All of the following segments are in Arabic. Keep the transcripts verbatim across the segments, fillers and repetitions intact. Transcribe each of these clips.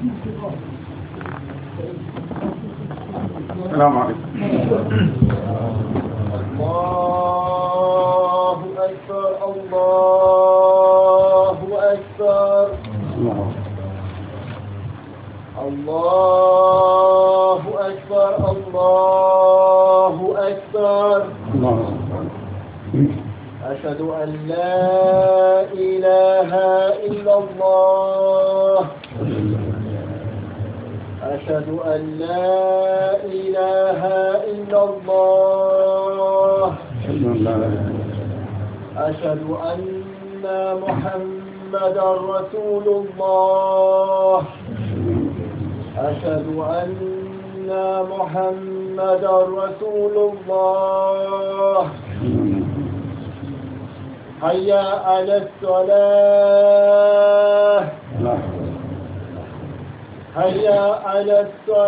السلام عليكم. الله أكبر الله أكبر الله أكبر الله أكبر. أشهد أن لا إله إلا الله أشهد أن لا إله إلا الله أشهد أن محمدا رسول الله أشهد أن محمدا رسول الله. هيا على الصلاة هيا على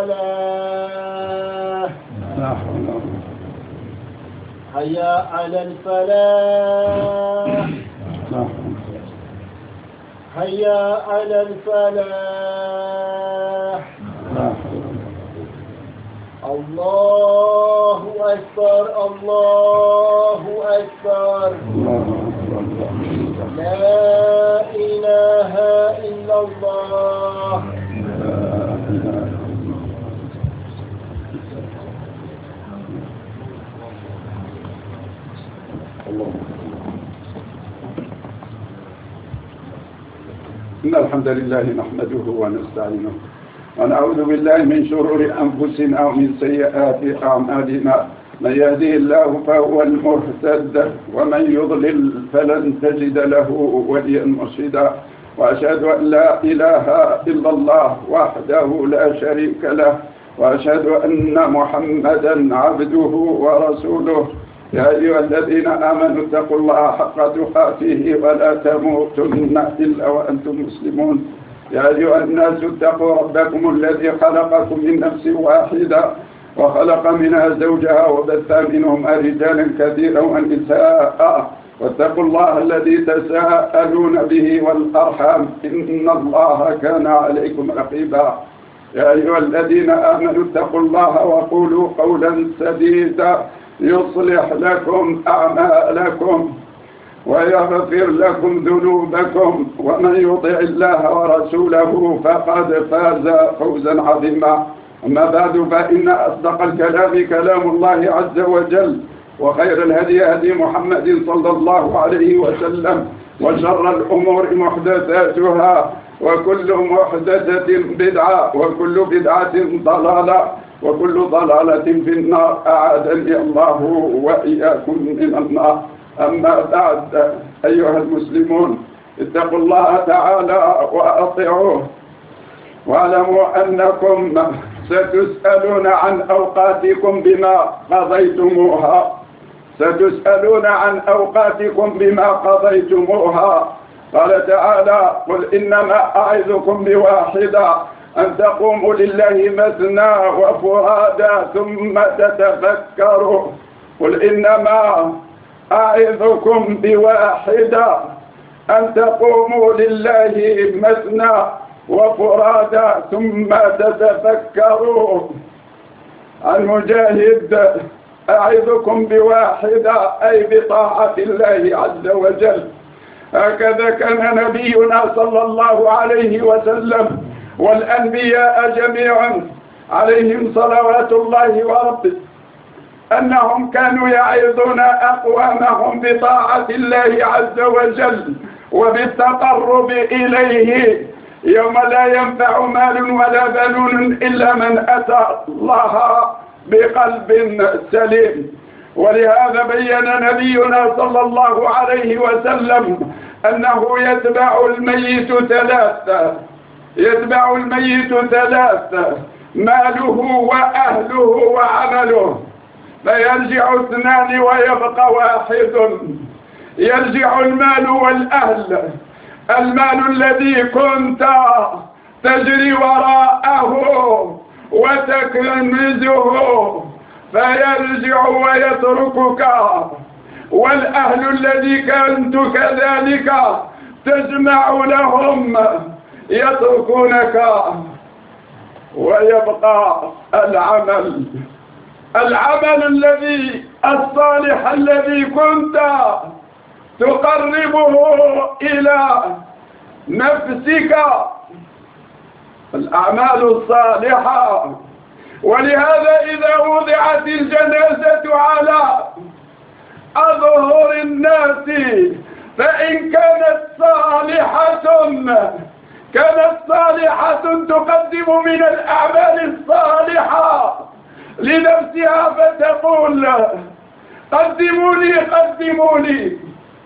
الصلاة هيا على الفلاح هيا على الفلاح. الله أكبر الله أكبر. لا إله إلا الله. إن الحمد لله نحمده ونستعينه ونعوذ بالله من شرور أنفسنا ومن سيئات أعمالنا. من يهده الله فهو المهتد ومن يضلل فلن تجد له وليا مرشدا. وأشهد أن لا إله إلا الله وحده لا شريك له وأشهد أن محمدا عبده ورسوله. يا أيها الذين آمنوا اتقوا الله حق تقاته ولا تموتن إلا وأنتم مسلمون. يا أيها الناس اتقوا ربكم الذي خلقكم من نفس واحدة وخلق منها زوجها وبث منهما رجالا كثيرا ونساء واتقوا الله الذي تساءلون به والأرحام إن الله كان عليكم رقيبا. يا أيها الذين آمنوا اتقوا الله وقولوا قولا سديدا يصلح لكم أعمالكم ويغفر لكم ذنوبكم ومن يطع الله ورسوله فقد فاز فوزا عظيما. أما بعد فإن أصدق الكلام كلام الله عز وجل وخير الهدي هدي محمد صلى الله عليه وسلم وشر الأمور محدثاتها وكل محدثة بدعة وكل بدعة ضلالة وكل ضلالة في النار. أعاذني الله وإياكم من النار. أما بعد أيها المسلمون اتقوا الله تعالى وأطيعوه واعلموا أنكم ستسألون عن أوقاتكم بما قضيتموها ستسألون عن أوقاتكم بما قضيتموها. قال تعالى قل إنما أعظكم بواحدة أن تقوموا لله مثنى وفرادا ثم تتفكروا. قل إنما أعظكم بواحدة أن تقوموا لله مثنى وفرادا ثم تتفكروا. عن مجاهد أعظكم بواحدة أي بطاعة الله عز وجل. هكذا كان نبينا صلى الله عليه وسلم والأنبياء جميعا عليهم صلوات الله وربه أنهم كانوا يعظون أقوامهم بطاعة الله عز وجل وبالتقرب إليه يوم لا ينفع مال ولا بنون إلا من أتى الله بقلب سليم. ولهذا بين نبينا صلى الله عليه وسلم أنه يتبع الميت ثلاثة يتبع الميت ثلاثة ماله وأهله وعمله، فيرجع اثنان ويبقى واحد. يرجع المال والأهل، المال الذي كنت تجري وراءه وتكنزه فيرجع ويتركك، والأهل الذي كنت كذلك تجمع لهم يتركونك. ويبقى العمل العمل الذي الصالح الذي كنت تقربه إلى نفسك، الأعمال الصالحة. ولهذا إذا وضعت الجنازة على أظهر الناس فإن كانت صالحة كانت صالحة تقدم من الأعمال الصالحة لنفسها فتقول قدموني قدموني،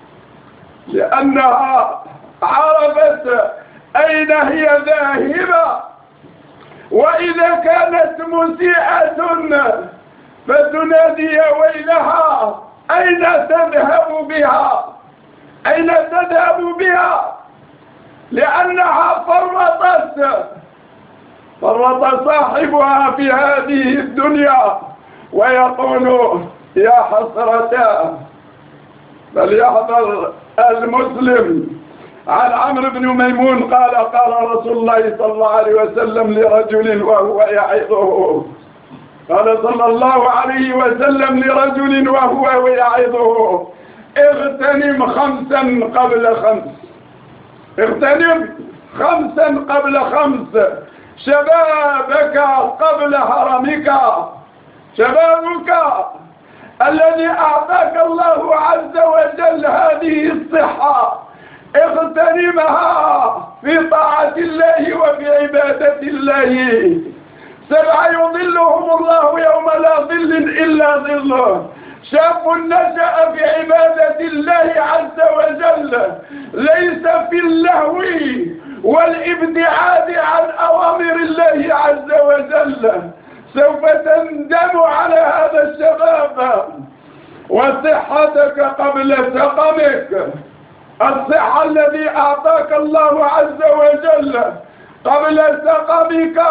لأنها عرفت أين هي ذاهبة. وإذا كانت مسيئة فتنادي ويلها أين تذهب بها أين تذهب بها لأنها فرطت فرط صاحبها في هذه الدنيا ويقول يا حسرتا. فليحذر المسلم. عن عمرو بن ميمون قال قال رسول الله صلى الله عليه وسلم لرجل وهو يعظه قال صلى الله عليه وسلم لرجل وهو يعظه اغتنم خمسا قبل خمس اغتنم خمسا قبل خمس شبابك قبل هرمك. شبابك الذي أعطاك الله عز وجل هذه الصحة اغتنمها في طاعة الله وفي عبادة الله. سبعة يظلهم الله يوم لا ظل إلا ظله. شاب نشأ في عبادة الله عز وجل ليس في اللهو والابتعاد عن أوامر الله عز وجل، سوف تندم على هذا الشباب. وصحتك قبل سقمك، الصحة الذي أعطاك الله عز وجل قبل سقمك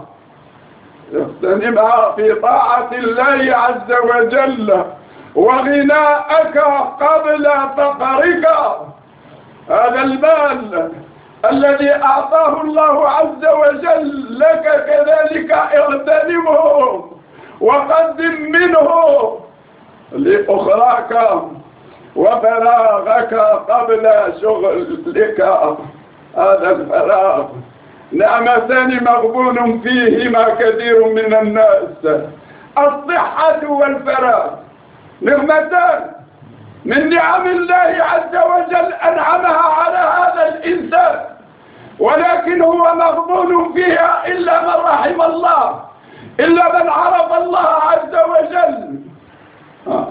اغتنمها في طاعة الله عز وجل. وغناءك قبل فقرك، هذا المال الذي أعطاه الله عز وجل لك كذلك اغتنمه وقدم منه لأخراك وفراغك قبل شغلك. هذا الفراغ نعمتان مغبون فيهما كثير من الناس، الصحة والفراغ، نعمتان من نعم الله عز وجل أنعمها على هذا الإنسان، ولكن هو مغبون فيها إلا من رحم الله، إلا من عرف الله عز وجل. آه.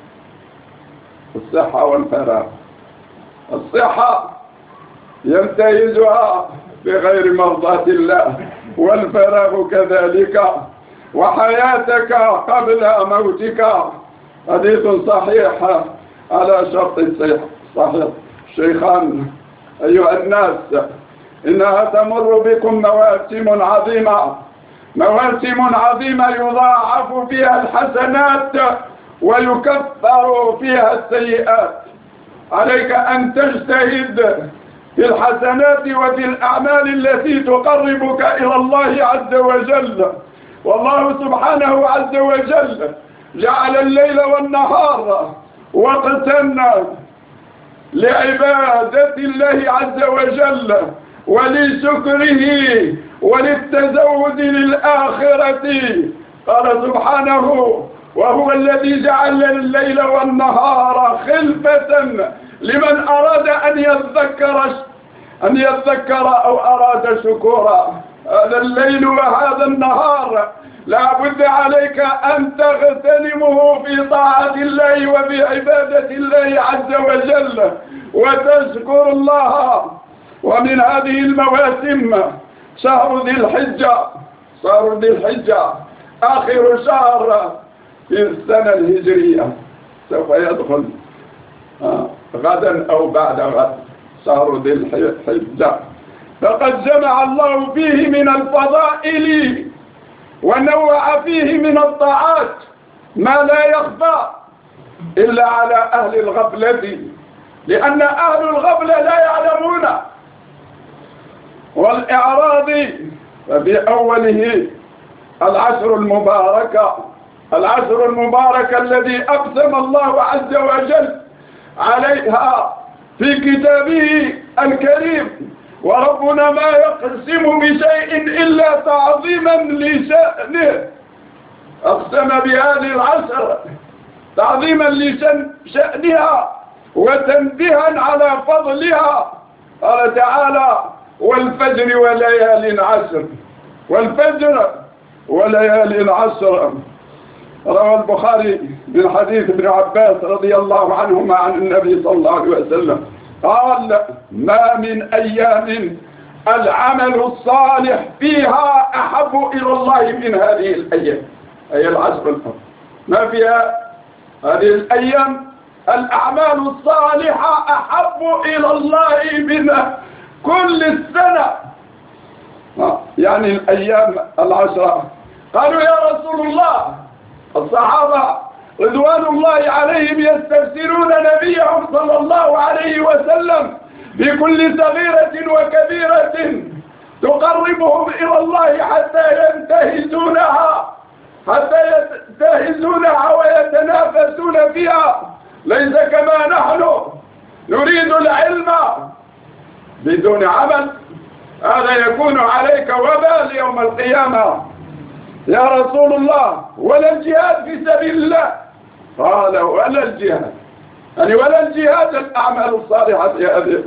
الصحة والفراغ. الصحة ينتهزها بغير مرضاة الله، والفراغ كذلك. وحياتك قبل موتك. حديث صحيح على شرط صحيح الشيخان. أيها الناس، إنها تمر بكم مواسم عظيمة، مواسم عظيمة يضاعف فيها الحسنات ويكفر فيها السيئات. عليك أن تجتهد في الحسنات وفي الأعمال التي تقربك إلى الله عز وجل. والله سبحانه عز وجل جعل الليل والنهار وقتا لعبادة الله عز وجل ولشكره وللتزود للآخرة. قال سبحانه: وهو الذي جعل الليل والنهار خلفة لمن أراد أن يذكر أن يذكر أو أراد شكورا. هذا الليل وهذا النهار لا بد عليك أن تغتنمه في طاعة الله وفي عبادة الله عز وجل وتشكر الله. ومن هذه المواسم شهر ذي الحجة. شهر ذي الحجة آخر شهر في السنة الهجرية، سوف يدخل غدا أو بعد غد شهر ذي الحجة. فقد جمع الله فيه من الفضائل ونوع فيه من الطاعات ما لا يخفى إلا على أهل الغفلة، لأن أهل الغفلة لا يعلمون، والإعراض ففي أوله العشر المباركة، العشر المباركة الذي أقسم الله عز وجل عليها في كتابه الكريم، وربنا ما يقسم بشيء إلا تعظيما لشأنه. أقسم بهذه العشر تعظيما لشأنها وتنبيها على فضلها. قال تعالى: والفجر وليال عشر، والفجر وليال عشر. روى البخاري من حديث ابن عباس رضي الله عنهما عن النبي صلى الله عليه وسلم قال: ما من أيام العمل الصالح فيها أحب إلى الله من هذه الأيام، أي العشر الأول. ما فيها هذه الأيام الأعمال الصالحة أحب إلى الله من كل السنة، يعني الأيام العشرة. قالوا: يا رسول الله، الصحابة رضوان الله عليهم يستفسرون نبيهم صلى الله عليه وسلم بكل صغيرة وكبيرة تقربهم إلى الله حتى ينتهزونها حتى ينتهزونها ويتنافسون فيها، ليس كما نحن نريد العلم بدون عمل، هذا يكون عليك وبال يوم القيامة. يا رسول الله، ولا الجهاد في سبيل الله؟ قال: ولا الجهاد، يعني ولا الجهاد الأعمال الصالحة في هذه.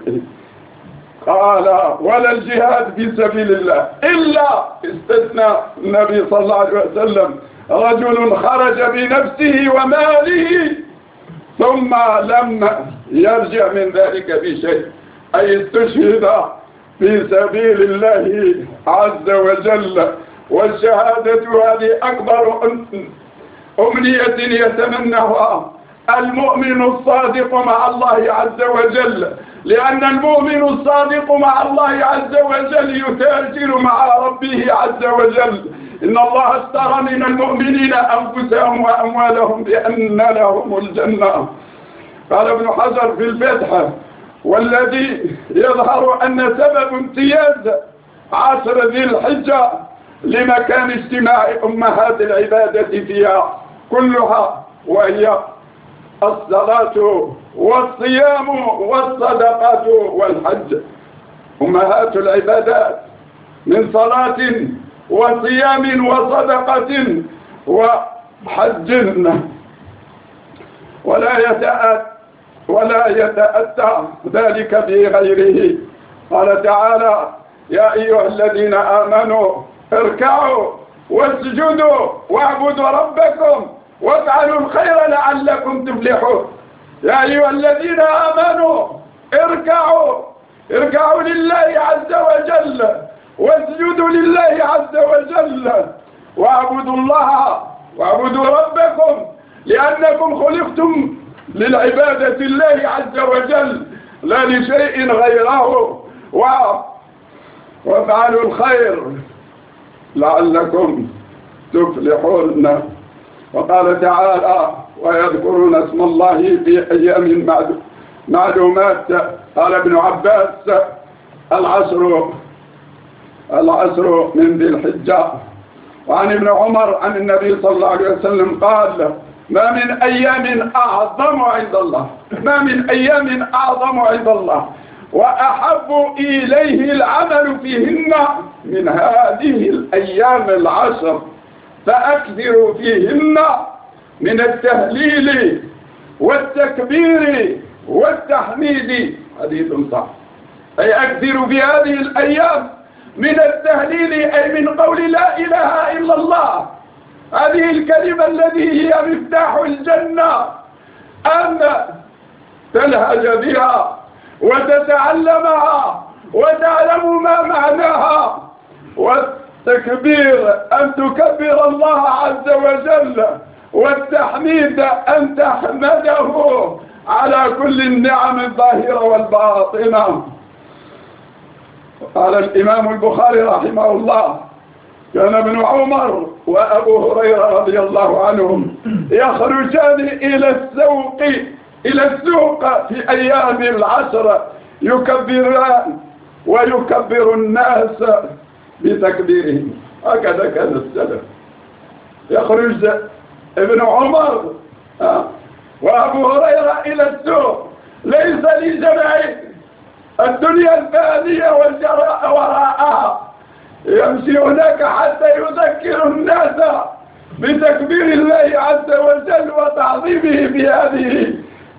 قال: ولا الجهاد في سبيل الله، إلا استثنى النبي صلى الله عليه وسلم رجل خرج بنفسه وماله ثم لم يرجع من ذلك بشيء، أي استشهد في سبيل الله عز وجل. والشهادة هذه أكبر أمنية يتمناها المؤمن الصادق مع الله عز وجل، لأن المؤمن الصادق مع الله عز وجل يتاجر مع ربه عز وجل. إن الله اشترى من المؤمنين أنفسهم وأموالهم بأن لهم الجنة. قال ابن حجر في الفتح: والذي يظهر أن سبب امتياز عشر ذي الحجة لمكان اجتماع أمهات العبادة فيها كلها، وهي الصلاة والصيام والصدقة والحج. أمهات العبادات من صلاة وصيام وصدقة وحج، ولا يتأتى ولا يتأتى ذلك بغيره. قال تعالى: يا أيها الذين آمنوا اركعوا واسجدوا واعبدوا ربكم وافعلوا الخير لعلكم تفلحون. يا أيها الذين آمنوا اركعوا اركعوا لله عز وجل واسجدوا لله عز وجل واعبدوا الله واعبدوا ربكم، لأنكم خلقتم للعبادة الله عز وجل لا لشيء غيره، وافعلوا الخير لعلكم تفلحون. وقال تعالى: ويذكرون اسم الله في أيام معلومات. قال ابن عباس: العشر العشر من ذي الحجة. وعن ابن عمر عن النبي صلى الله عليه وسلم قال: ما من أيام أعظم عند الله ما من أيام أعظم عند الله وأحب إليه العمل فيهن من هذه الأيام العشر، فأكثروا فيهن من التهليل والتكبير والتحميد. حديث صح. أي أكثروا في هذه الأيام من التهليل، أي من قول لا إله إلا الله، هذه الكلمة التي هي مفتاح الجنة، أن تلهج بها وتتعلمها وتعلم ما معناها. والتكبير أن تكبر الله عز وجل، والتحميد أن تحمده على كل النعم الظاهرة والباطنة. قال الإمام البخاري رحمه الله: كان ابن عمر وأبو هريرة رضي الله عنهم يخرجان إلى السوق إلى السوق في أيام العشر يكبران ويكبر الناس بتكبيرهم. هكذا كان السلف. يخرج ابن عمر وأبو هريرة إلى السوق ليس لجمع الدنيا الفانية والجراء وراءها، يمشي هناك حتى يذكر الناس بتكبير الله عز وجل وتعظيمه في هذه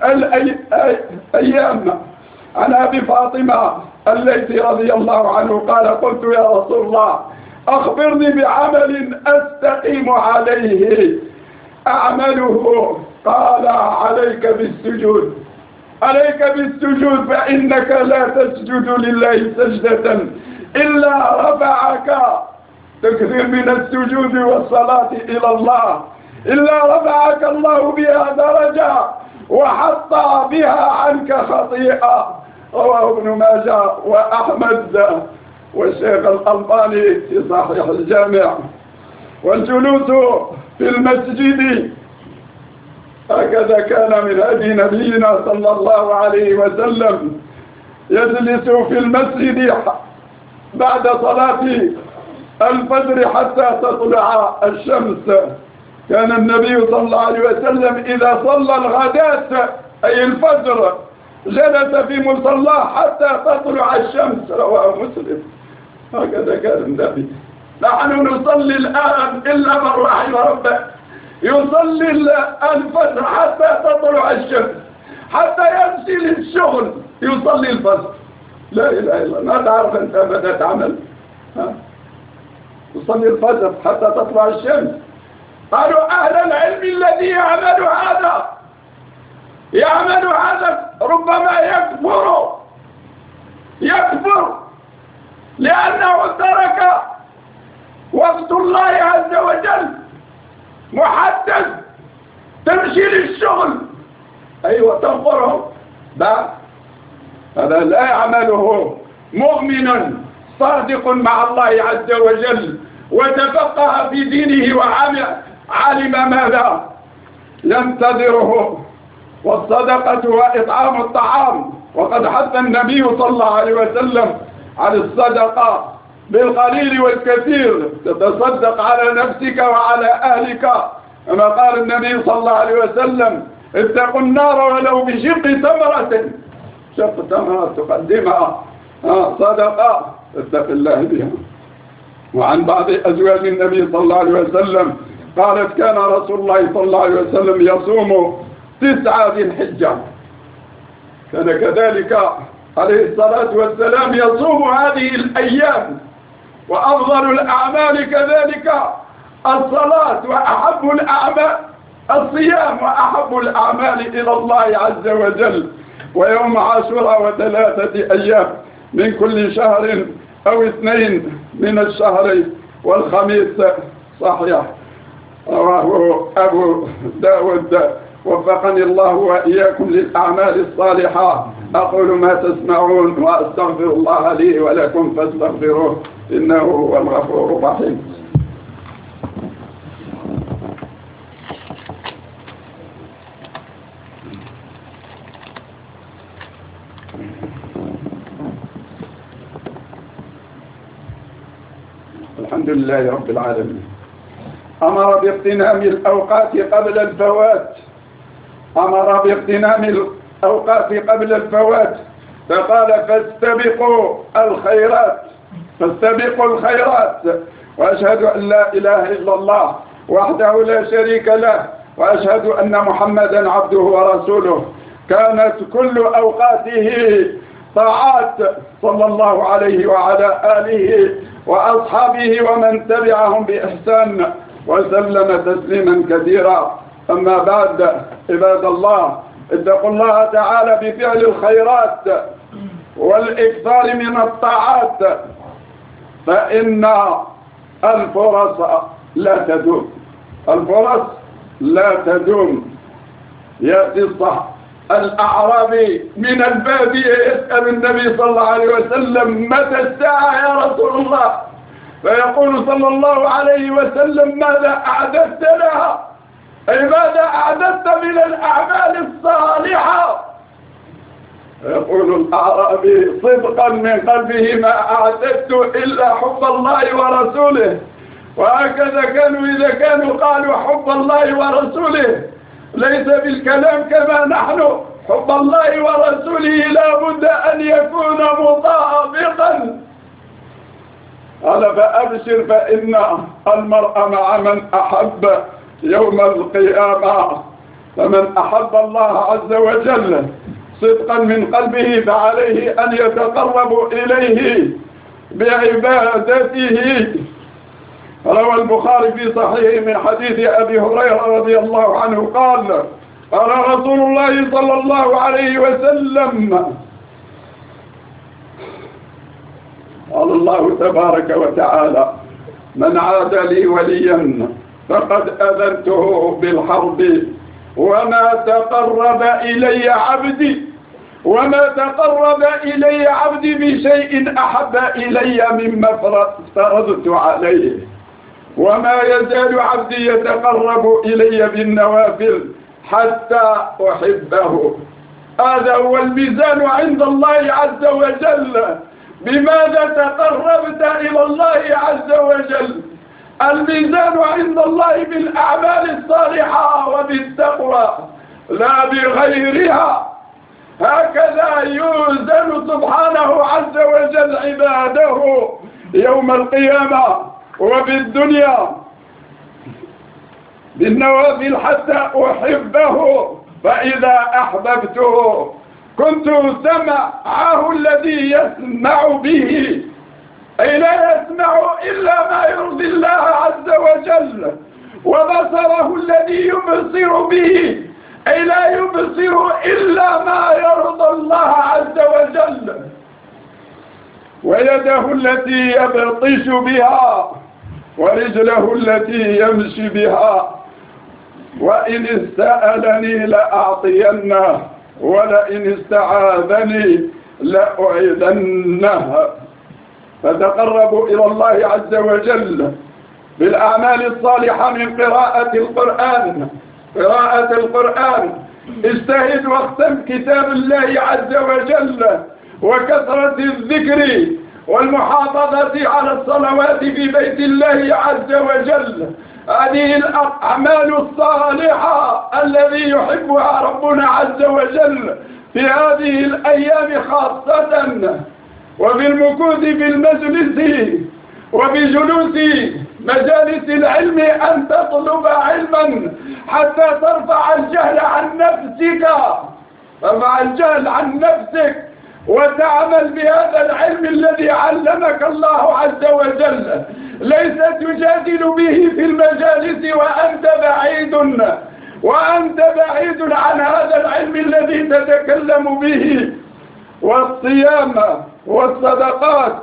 الأيام. عن أبي فاطمة الليثي رضي الله عنه قال: قلت يا رسول الله أخبرني بعمل أستقيم عليه أعمله. قال: عليك بالسجود، عليك بالسجود، فإنك لا تسجد لله سجدة إلا رفعك، تكثر من السجود والصلاة إلى الله، إلا رفعك الله بها درجة وحط بها عنك خطيئة. رواه ابن ماجه وأحمد والشيخ الألباني في صحيح الجامع. والجلوس في المسجد هكذا كان من هدي نبينا صلى الله عليه وسلم، يجلس في المسجد بعد صلاة الفجر حتى تطلع الشمس. كان النبي صلى الله عليه وسلم إذا صلى الغداة أي الفجر جلس في مصلاه حتى تطلع الشمس. رواه مسلم. هكذا كان النبي. نحن نصلي الآن إلا من رحم ربه، يصلي الفجر حتى تطلع الشمس، حتى يمشي للشغل يصلي الفجر. لا إله إلا الله. ما تعرف أنت ماذا تعمل؟ ها؟ تصلي الفجر حتى تطلع الشمس. قالوا: أهل العلم الذي يعمل هذا يعمل هذا ربما يكفر يكفر لأنه ترك وقت الله عز وجل محدد، تمشي للشغل أيوة تنقره. لا، هذا لا يعمله مؤمن صادق مع الله عز وجل وتفقه في دينه وعلم ماذا ينتظره. والصدقة وإطعام الطعام، وقد حث النبي صلى الله عليه وسلم على الصدقة بالقليل والكثير، تتصدق على نفسك وعلى أهلك، كما قال النبي صلى الله عليه وسلم: اتقوا النار ولو بشق تمرة. شق تمرة تقدمها صدقة اتق الله بها. وعن بعض أزواج النبي صلى الله عليه وسلم قالت: كان رسول الله صلى الله عليه وسلم يصوم تسعة ذي الحجة. كان كذلك عليه الصلاة والسلام يصوم هذه الأيام. وأفضل الأعمال كذلك الصلاة، وأحب الأعمال الصيام، وأحب الأعمال إلى الله عز وجل. ويوم عاشوراء وثلاثة أيام من كل شهر أو اثنين من الشهر والخميس. صحيح، رواه أبو داود. وفقني الله وإياكم للأعمال الصالحة. أقول ما تسمعون وأستغفر الله لي ولكم فاستغفروه إنه هو الغفور الرحيم. الحمد لله رب العالمين. أمر باغتنام الأوقات قبل الفوات أمر باغتنام الأوقات قبل الفوات فقال: فاستبقوا الخيرات فاستبقوا الخيرات. وأشهد أن لا إله إلا الله وحده لا شريك له، وأشهد أن محمدا عبده ورسوله. كانت كل أوقاته طاعات صلى الله عليه وعلى آله وأصحابه ومن تبعهم بإحسان وسلم تسليما كثيرا. أما بعد، عباد الله، اتقوا الله تعالى بفعل الخيرات والإكثار من الطاعات، فإن الفرص لا تدوم الفرص لا تدوم. يأتي الصح الأعرابي من البادية يسأل النبي صلى الله عليه وسلم: متى الساعة يا رسول الله؟ فيقول صلى الله عليه وسلم: ماذا أعددت لها؟ أي ماذا أعددت من الأعمال الصالحة؟ يقول الأعرابي صدقا من قلبه ما أعددت إلا حب الله ورسوله. وهكذا كانوا إذا كانوا قالوا حب الله ورسوله ليس بالكلام كما نحن، حب الله ورسوله لا بد أن يكون مطابقا. قال فأبشر فإن المرء مع من أحب يوم القيامة. فمن أحب الله عز وجل صدقا من قلبه فعليه أن يتقرب إليه بعبادته. روى البخاري في صحيحه من حديث أبي هريرة رضي الله عنه قال قال رسول الله صلى الله عليه وسلم قال الله تبارك وتعالى من عاد لي وليا فقد أذنته بالحرب وما تقرب إلي عبدي وما تقرب إلي عبدي بشيء أحب إلي مما افترضت عليه وما يزال عبدي يتقرب إلي بالنوافل حتى أحبه. هذا هو الميزان عند الله عز وجل. بماذا تقربت إلى الله عز وجل؟ الميزان عند الله بالأعمال الصالحة وبالتقوى لا بغيرها. هكذا يوزن سبحانه عز وجل عباده يوم القيامة وبالدنيا بالنوافل حتى أحبه. فإذا أحببته كنت سمعه الذي يسمع به، أي لا يسمع إلا ما يرضي الله عز وجل، وبصره الذي يبصر به، أي لا يبصر إلا ما يرضى الله عز وجل، ويده التي يبطش بها، ورجله التي يمشي بها، وإن استأذني لأعطينه ولئن استعاذني لأعيذنه. فتقربوا إلى الله عز وجل بالأعمال الصالحة من قراءة القرآن قراءة القرآن اجتهد واختم كتاب الله عز وجل، وكثرة الذكر والمحافظة على الصلوات في بيت الله عز وجل. هذه الأعمال الصالحة الذي يحبها ربنا عز وجل في هذه الأيام خاصة، وفي المكوث في المجلس وبجلوس مجالس العلم أن تطلب علما حتى ترفع الجهل عن نفسك ترفع الجهل عن نفسك وتعمل بهذا العلم الذي علمك الله عز وجل، ليس تجادل به في المجالس وأنت بعيد وأنت بعيد عن هذا العلم الذي تتكلم به. والصيام والصدقات،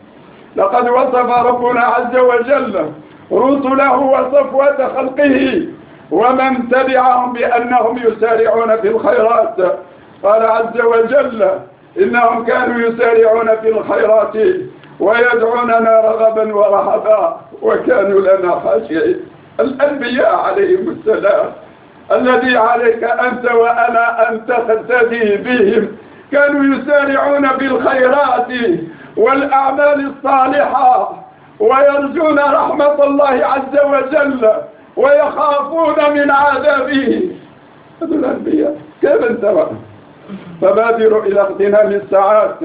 لقد وصف ربنا عز وجل رسله وصفوة خلقه ومن تبعهم بأنهم يسارعون في الخيرات. قال عز وجل إنهم كانوا يسارعون في الخيرات ويدعوننا رغبا ورهبا وكانوا لنا خاشعين. الأنبياء عليهم السلام الذي عليك أنت وأنا أن تقتدي بهم كانوا يسارعون بالخيرات والأعمال الصالحة ويرجون رحمة الله عز وجل ويخافون من عذابه. هذول الأنبياء كيف انتبه؟ فبادروا إلى اغتنام الساعات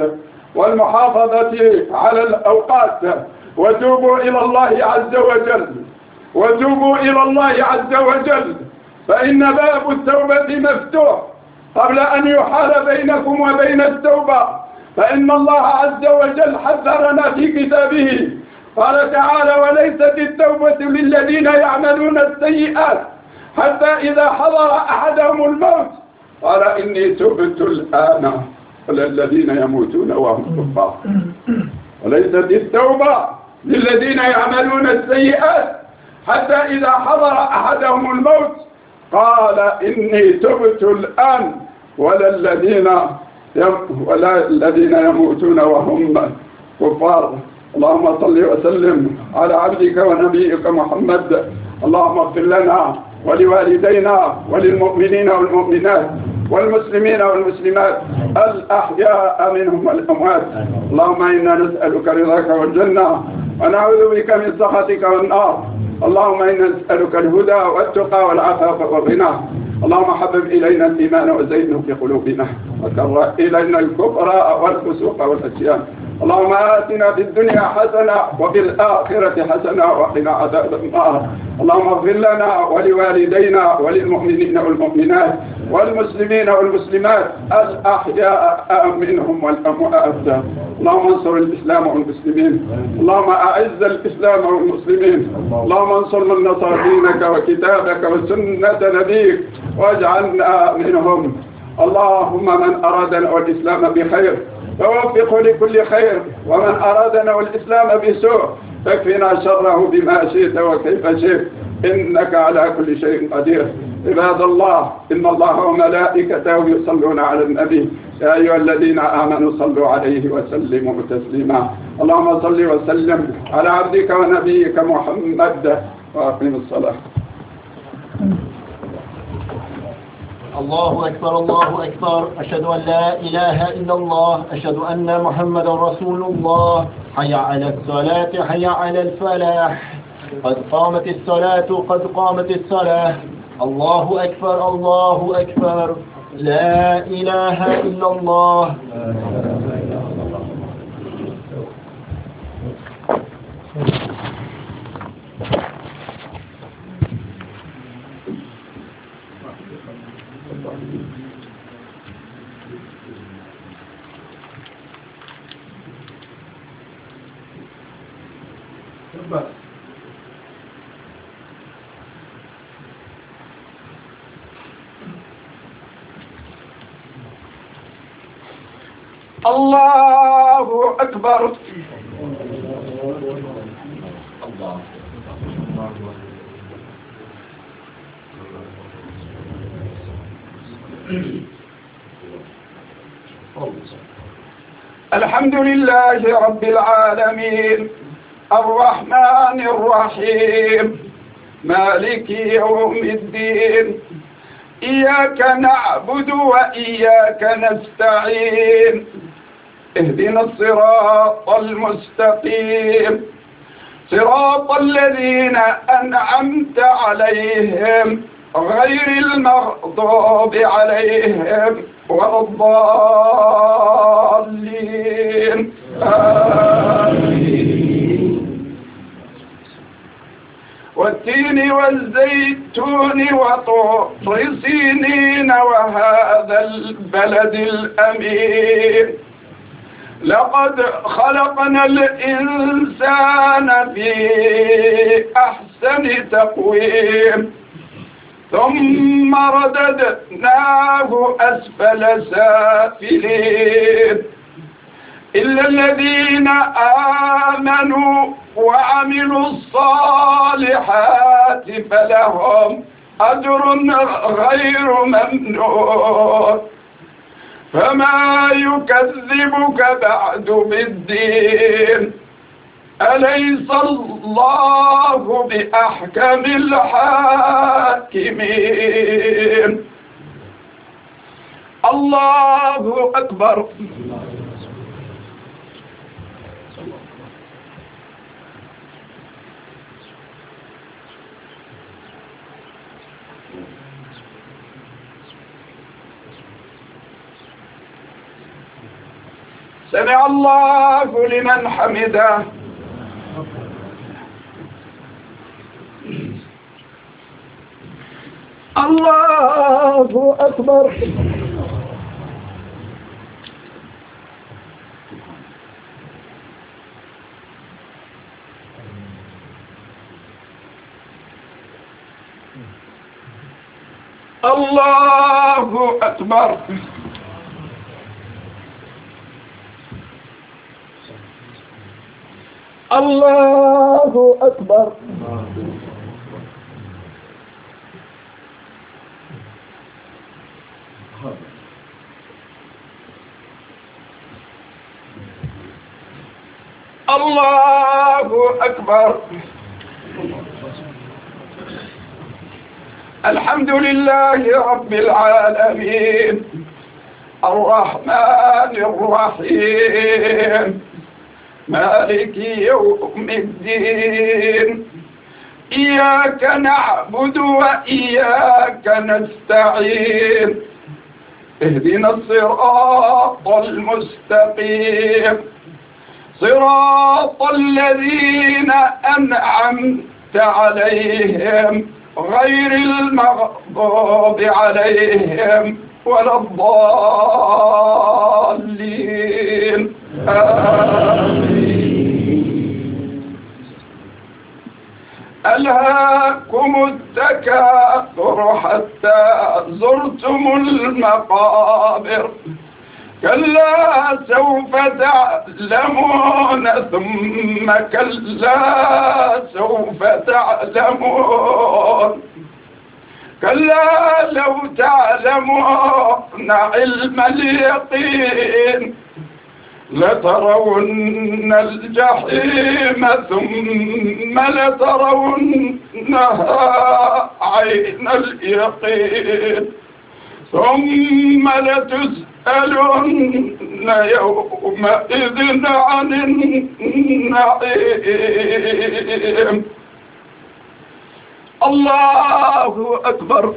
والمحافظة على الأوقات، وتوبوا إلى الله عز وجل وتوبوا إلى الله عز وجل، فإن باب التوبة مفتوح قبل أن يحال بينكم وبين التوبة. فإن الله عز وجل حذرنا في كتابه قال تعالى وليست التوبة للذين يعملون السيئات حتى إذا حضر أحدهم الموت قال إني تبت الآن وللذين يموتون وهم كفار. وليست التوبة للذين يعملون السيئات حتى إذا حضر أحدهم الموت قال إني تبت الآن ولا الذين ولا الذين يموتون وهم كفار. اللهم صل وسلم على عبدك ونبيك محمد. اللهم اغفر لنا ولوالدينا وللمؤمنين والمؤمنات والمسلمين والمسلمات الأحياء منهم والأموات. اللهم إنا نسألك رضاك والجنة ونعوذ بك من سخطك والنار. اللهم إنا نسألك الهدى والتقى والعفاف والغنى. اللهم حبب إلينا الإيمان وزينه في قلوبنا وكره إلينا الكفر والفسوق والعصيان. اللهم آتنا في الدنيا حسنة وفي الآخرة حسنة وقنا عذاب النار. اللهم اغفر لنا ولوالدينا وللمؤمنين والمؤمنات والمسلمين والمسلمات الأحياء منهم والأموات. اللهم انصر الإسلام والمسلمين. اللهم أعز الإسلام والمسلمين. اللهم انصر من نصر دينك وكتابك وسنة نبيك واجعلنا منهم. اللهم من أرادنا والإسلام بخير فوفقه لكل خير، ومن أرادنا والإسلام بسوء فاكفنا شره بما شئت وكيف شئت، إنك على كل شيء قدير. عباد الله، إن الله وملائكته يصلون على النبي يا أيها الذين آمنوا صلوا عليه وسلموا تسليما. اللهم صل وسلم على عبدك ونبيك محمد وأقم الصلاة. الله أكبر الله أكبر. أشهد أن لا إله إلا الله. أشهد أن محمد رسول الله. حي على الصلاة حي على الفلاح. قد قامت الصلاة قد قامت الصلاة. الله أكبر الله أكبر. لا إله إلا الله. الله أكبر. الحمد لله رب العالمين الرحمن الرحيم مالك يوم الدين. إياك نعبد وإياك نستعين. اهدنا الصراط المستقيم صراط الذين أنعمت عليهم غير المغضوب عليهم ولا الضالين. آمين. والتين والزيتون وطور سينين وهذا البلد الأمين. لقد خلقنا الإنسان في أحسن تقويم ثم رددناه أسفل سافلين إلا الذين آمنوا وعملوا الصالحات فلهم أجر غير ممنون. فما يكذبك بعد بالدين. أليس الله بأحكم الحاكمين. الله أكبر. سمع الله لمن حمده. الله أكبر. الله أكبر. الله أكبر. الله أكبر. الحمد لله رب العالمين الرحمن الرحيم مالك يوم الدين إياك نعبد وإياك نستعين اهدنا الصراط المستقيم صراط الذين أنعمت عليهم غير المغضوب عليهم ولا الضالين آمين. ألهاكم التكاثر حتى زرتم المقابر كلا سوف تعلمون ثم كلا سوف تعلمون كلا لو تعلمون علم اليقين لترون الجحيم ثم لترونها عين اليقين ثم لتسألن يومئذ عن النعيم. الله أكبر.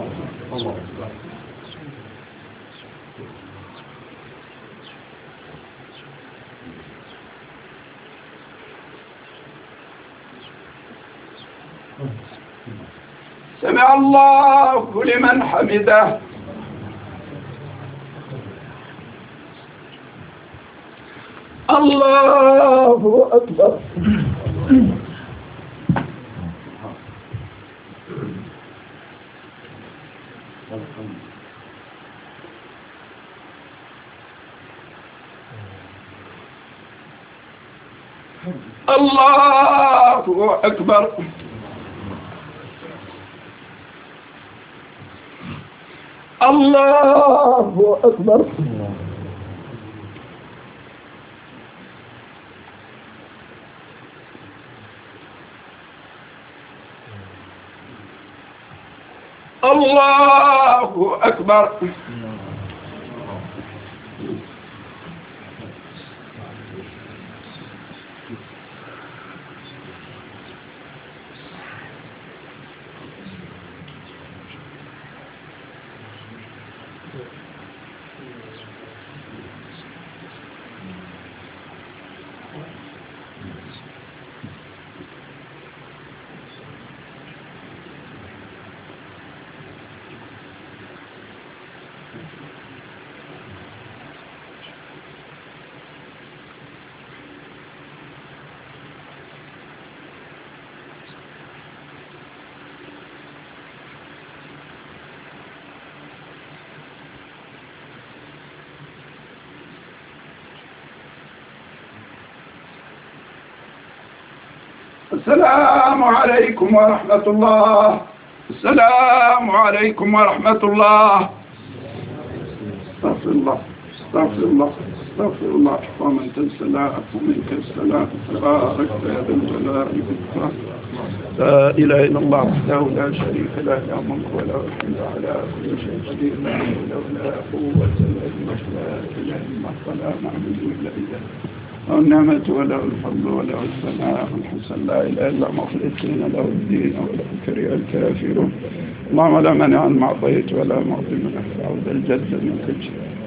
سمع الله لمن حمده. الله أكبر. الله أكبر. الله أكبر. الله أكبر. السلام عليكم ورحمة الله. السلام عليكم ورحمة الله. استغفر الله استغفر الله استغفر الله. ومنك السلام ومنك السلام تبارك يا ذا الجلال والإكرام. لا إله إلا الله وحده لا شريك له له الملك وله الحمد على كل شيء قدير لا حول ولا قوة إلا بالله لا إله إلا الله ولا نعبد إلا إياه له النعمة وله الفضل وله الثناء الحسن لا إله إلا مخلصين له الدين وله كره الكافرون. اللهم لا مانع ما أعطيت ولا معطي من أحد الجد منك الجد